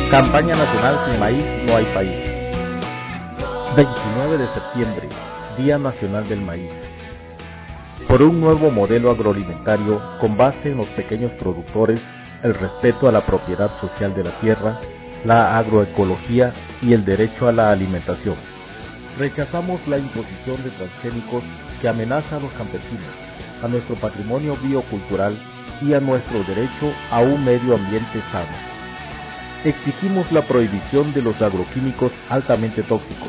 Campaña nacional Sin maíz no hay país. 29 de septiembre, Día Nacional del Maíz. Por un nuevo modelo agroalimentario con base en los pequeños productores, el respeto a la propiedad social de la tierra, la agroecología y el derecho a la alimentación. Rechazamos la imposición de transgénicos que amenaza a los campesinos, a nuestro patrimonio biocultural y a nuestro derecho a un medio ambiente sano. Exigimos la prohibición de los agroquímicos altamente tóxicos.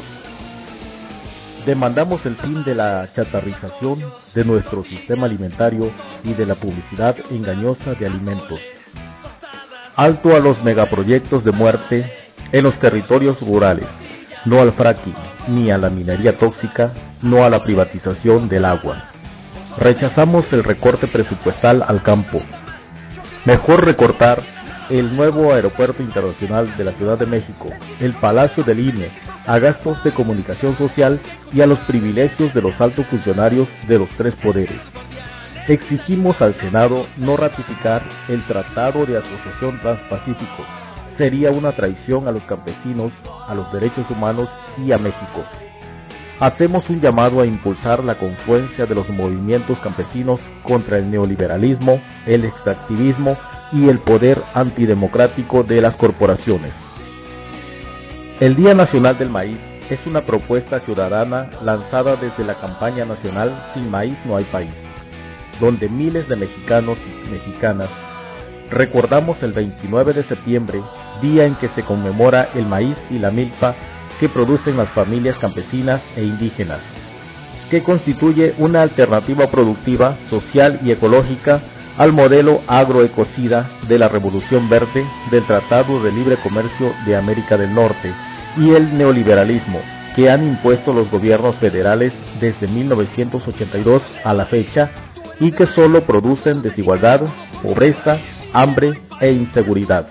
Demandamos el fin de la chatarrización de nuestro sistema alimentario y de la publicidad engañosa de alimentos. Alto a los megaproyectos de muerte en los territorios rurales, no al fracking, ni a la minería tóxica, no a la privatización del agua. Rechazamos el recorte presupuestal al campo. Mejor recortar el nuevo aeropuerto internacional de la Ciudad de México, el Palacio del INE, a gastos de comunicación social y a los privilegios de los altos funcionarios de los tres poderes. Exigimos al Senado no ratificar el Tratado de Asociación Transpacífico. Sería una traición a los campesinos, a los derechos humanos y a México. Hacemos un llamado a impulsar la confluencia de los movimientos campesinos contra el neoliberalismo, el extractivismo y el poder antidemocrático de las corporaciones. El Día Nacional del Maíz es una propuesta ciudadana lanzada desde la campaña nacional Sin maíz no hay país, donde miles de mexicanos y mexicanas recordamos el 29 de septiembre, día en que se conmemora el maíz y la milpa que producen las familias campesinas e indígenas, que constituye una alternativa productiva, social y ecológica al modelo agroecocida de la Revolución Verde, del Tratado de Libre Comercio de América del Norte y el neoliberalismo que han impuesto los gobiernos federales desde 1982 a la fecha y que solo producen desigualdad, pobreza, hambre e inseguridad.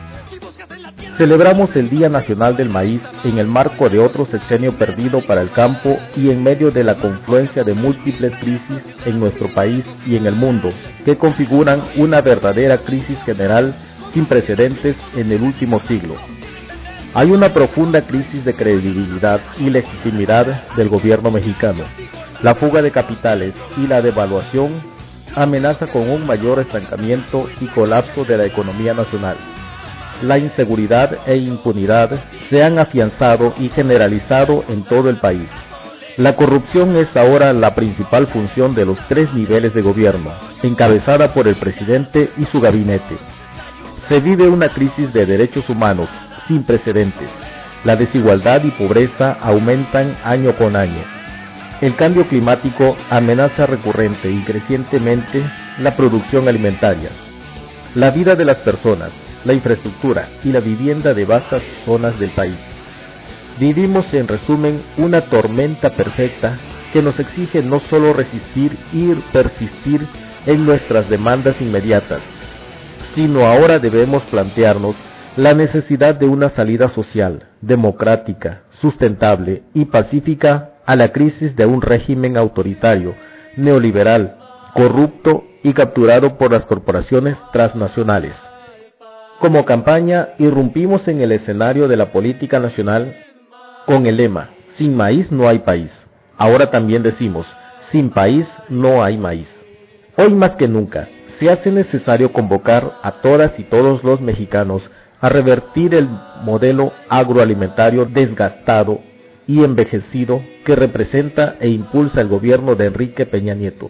Celebramos el Día Nacional del Maíz en el marco de otro sexenio perdido para el campo y en medio de la confluencia de múltiples crisis en nuestro país y en el mundo, que configuran una verdadera crisis general sin precedentes en el último siglo. Hay una profunda crisis de credibilidad y legitimidad del gobierno mexicano. La fuga de capitales y la devaluación amenaza con un mayor estancamiento y colapso de la economía nacional. La inseguridad e impunidad se han afianzado y generalizado en todo el país. La corrupción es ahora la principal función de los tres niveles de gobierno, encabezada por el presidente y su gabinete. Se vive una crisis de derechos humanos sin precedentes. La desigualdad y pobreza aumentan año con año. El cambio climático amenaza recurrente y crecientemente la producción alimentaria. La vida de las personas, la infraestructura y la vivienda de vastas zonas del país. Vivimos, en resumen, una tormenta perfecta que nos exige no solo resistir y persistir en nuestras demandas inmediatas, sino ahora debemos plantearnos la necesidad de una salida social, democrática, sustentable y pacífica a la crisis de un régimen autoritario, neoliberal, corrupto y capturado por las corporaciones transnacionales. Como campaña, irrumpimos en el escenario de la política nacional con el lema, Sin maíz no hay país. Ahora también decimos, sin país no hay maíz. Hoy más que nunca, se hace necesario convocar a todas y todos los mexicanos a revertir el modelo agroalimentario desgastado y envejecido que representa e impulsa el gobierno de Enrique Peña Nieto.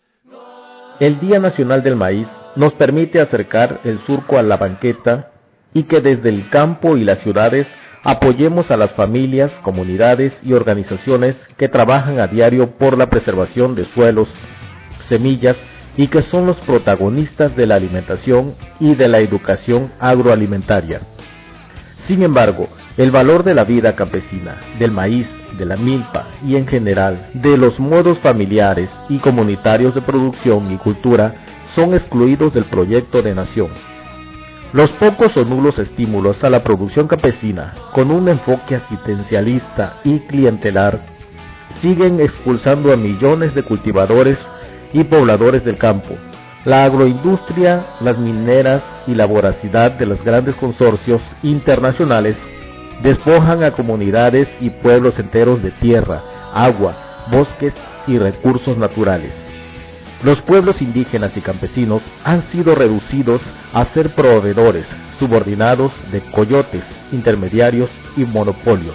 El Día Nacional del Maíz nos permite acercar el surco a la banqueta y que desde el campo y las ciudades apoyemos a las familias, comunidades y organizaciones que trabajan a diario por la preservación de suelos, semillas y que son los protagonistas de la alimentación y de la educación agroalimentaria. Sin embargo, el valor de la vida campesina, del maíz, de la milpa y en general de los modos familiares y comunitarios de producción y cultura son excluidos del proyecto de nación. Los pocos o nulos estímulos a la producción campesina, con un enfoque asistencialista y clientelar, siguen expulsando a millones de cultivadores y pobladores del campo, La agroindustria, las mineras y la voracidad de los grandes consorcios internacionales despojan a comunidades y pueblos enteros de tierra, agua, bosques y recursos naturales. Los pueblos indígenas y campesinos han sido reducidos a ser proveedores subordinados de coyotes, intermediarios y monopolios.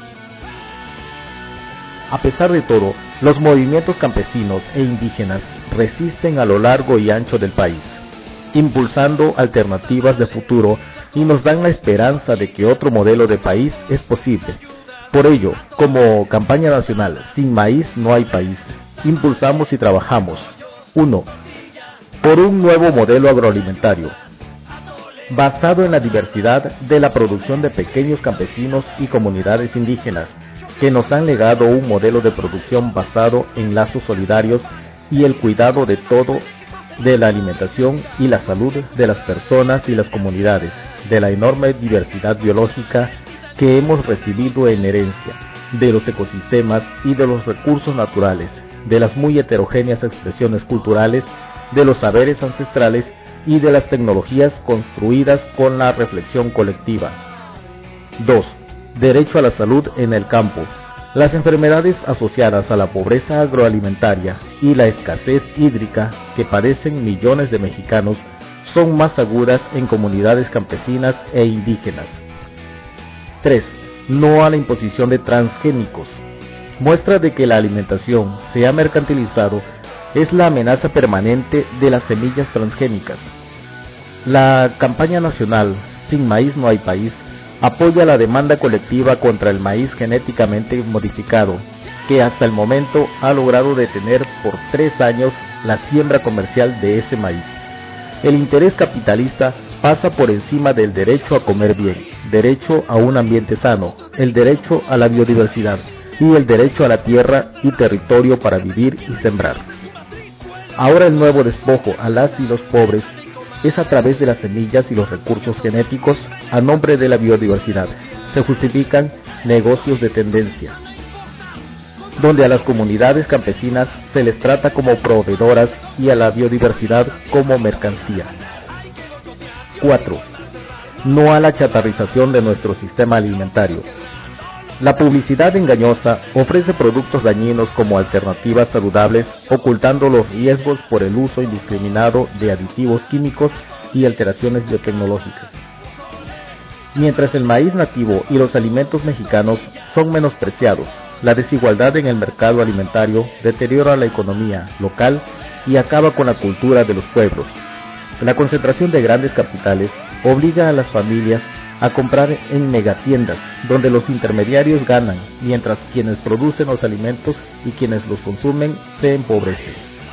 A pesar de todo, los movimientos campesinos e indígenas resisten a lo largo y ancho del país, impulsando alternativas de futuro y nos dan la esperanza de que otro modelo de país es posible. Por ello, como campaña nacional Sin Maíz no hay país, impulsamos y trabajamos 1. Por un nuevo modelo agroalimentario, basado en la diversidad de la producción de pequeños campesinos y comunidades indígenas, que nos han legado un modelo de producción basado en lazos solidarios y el cuidado de todo, de la alimentación y la salud de las personas y las comunidades, de la enorme diversidad biológica que hemos recibido en herencia, de los ecosistemas y de los recursos naturales, de las muy heterogéneas expresiones culturales, de los saberes ancestrales y de las tecnologías construidas con la reflexión colectiva. 2. Derecho a la salud en el campo. Las enfermedades asociadas a la pobreza agroalimentaria y la escasez hídrica que padecen millones de mexicanos son más agudas en comunidades campesinas e indígenas. 3. No a la imposición de transgénicos. Muestra de que la alimentación se ha mercantilizado es la amenaza permanente de las semillas transgénicas. La campaña nacional Sin Maíz no hay país apoya la demanda colectiva contra el maíz genéticamente modificado, que hasta el momento ha logrado detener por 3 años la siembra comercial de ese maíz. El interés capitalista pasa por encima del derecho a comer bien, derecho a un ambiente sano, el derecho a la biodiversidad y el derecho a la tierra y territorio para vivir y sembrar. Ahora el nuevo despojo a las y los pobres es a través de las semillas y los recursos genéticos a nombre de la biodiversidad. Se justifican negocios de tendencia, donde a las comunidades campesinas se les trata como proveedoras y a la biodiversidad como mercancía. 4. No a la chatarrización de nuestro sistema alimentario. La publicidad engañosa ofrece productos dañinos como alternativas saludables, ocultando los riesgos por el uso indiscriminado de aditivos químicos y alteraciones biotecnológicas. Mientras el maíz nativo y los alimentos mexicanos son menospreciados, la desigualdad en el mercado alimentario deteriora la economía local y acaba con la cultura de los pueblos. La concentración de grandes capitales obliga a las familias a comprar en megatiendas, donde los intermediarios ganan, mientras quienes producen los alimentos y quienes los consumen se empobrecen.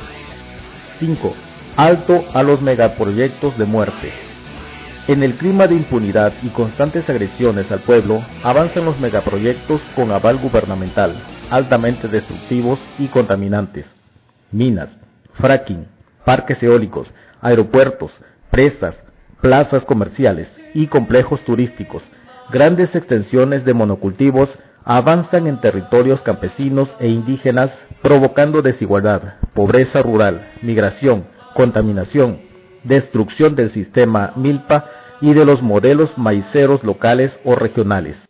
5. Alto a los megaproyectos de muerte. En el clima de impunidad y constantes agresiones al pueblo, avanzan los megaproyectos con aval gubernamental, altamente destructivos y contaminantes. Minas, fracking, parques eólicos, aeropuertos, presas, plazas comerciales y complejos turísticos, grandes extensiones de monocultivos avanzan en territorios campesinos e indígenas, provocando desigualdad, pobreza rural, migración, contaminación, destrucción del sistema milpa y de los modelos maiceros locales o regionales.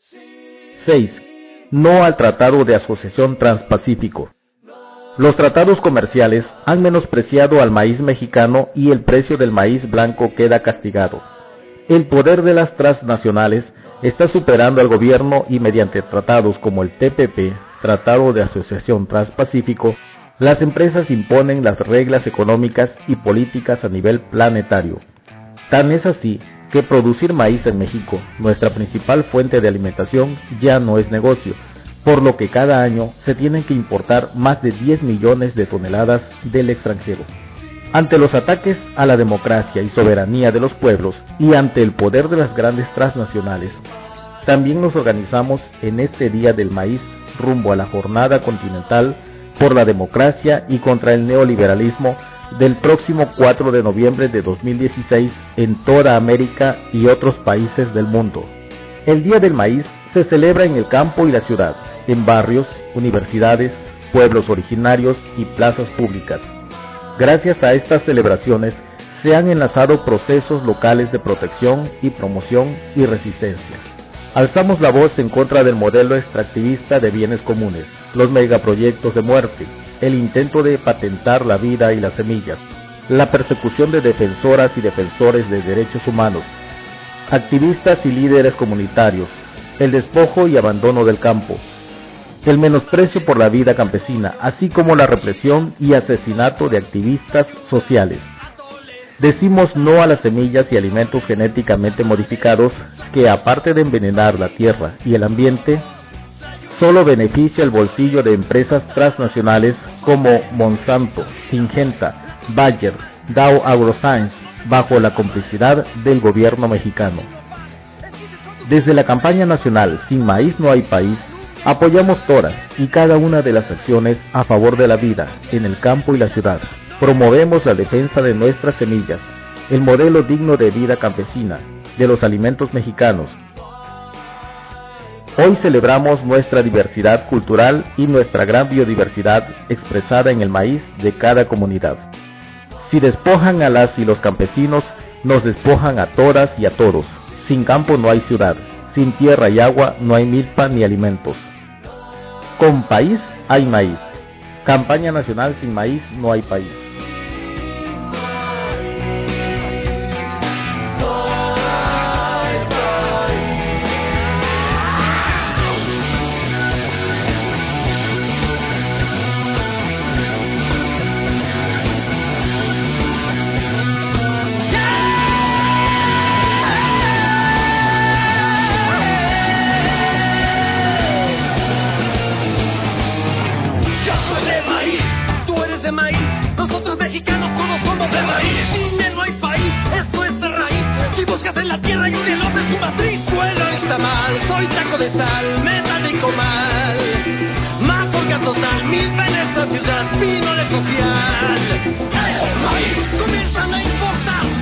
6. No al Tratado de Asociación Transpacífico. Los tratados comerciales han menospreciado al maíz mexicano y el precio del maíz blanco queda castigado. El poder de las transnacionales está superando al gobierno y mediante tratados como el TPP, Tratado de Asociación Transpacífico, las empresas imponen las reglas económicas y políticas a nivel planetario. Tan es así que producir maíz en México, nuestra principal fuente de alimentación, ya no es negocio, por lo que cada año se tienen que importar más de 10 millones de toneladas del extranjero. Ante los ataques a la democracia y soberanía de los pueblos y ante el poder de las grandes transnacionales, también nos organizamos en este Día del Maíz rumbo a la Jornada Continental por la Democracia y contra el Neoliberalismo del próximo 4 de noviembre de 2016 en toda América y otros países del mundo. El Día del Maíz se celebra en el campo y la ciudad, en barrios, universidades, pueblos originarios y plazas públicas. Gracias a estas celebraciones se han enlazado procesos locales de protección y promoción y resistencia. Alzamos la voz en contra del modelo extractivista de bienes comunes, los megaproyectos de muerte, el intento de patentar la vida y las semillas, la persecución de defensoras y defensores de derechos humanos, activistas y líderes comunitarios, el despojo y abandono del campo, el menosprecio por la vida campesina, así como la represión y asesinato de activistas sociales. Decimos no a las semillas y alimentos genéticamente modificados que, aparte de envenenar la tierra y el ambiente, solo beneficia el bolsillo de empresas transnacionales como Monsanto, Syngenta, Bayer, Dow AgroScience, bajo la complicidad del gobierno mexicano. Desde la campaña nacional Sin Maíz No Hay País, apoyamos todas y cada una de las acciones a favor de la vida en el campo y la ciudad. Promovemos la defensa de nuestras semillas, el modelo digno de vida campesina, de los alimentos mexicanos. Hoy celebramos nuestra diversidad cultural y nuestra gran biodiversidad expresada en el maíz de cada comunidad. Si despojan a las y los campesinos, nos despojan a todas y a todos. Sin campo no hay ciudad, sin tierra y agua no hay milpa ni alimentos. Con país hay maíz. Campaña nacional Sin Maíz No Hay País. Nosotros mexicanos todos somos de maíz. Sin no hay país, es nuestra raíz. Si buscas en la tierra y un elote en su matriz, bueno, está mal, soy taco de sal, metálico mal. Mazorca total, milpa en esta ciudad, pino de social. El maíz comienzan a importar.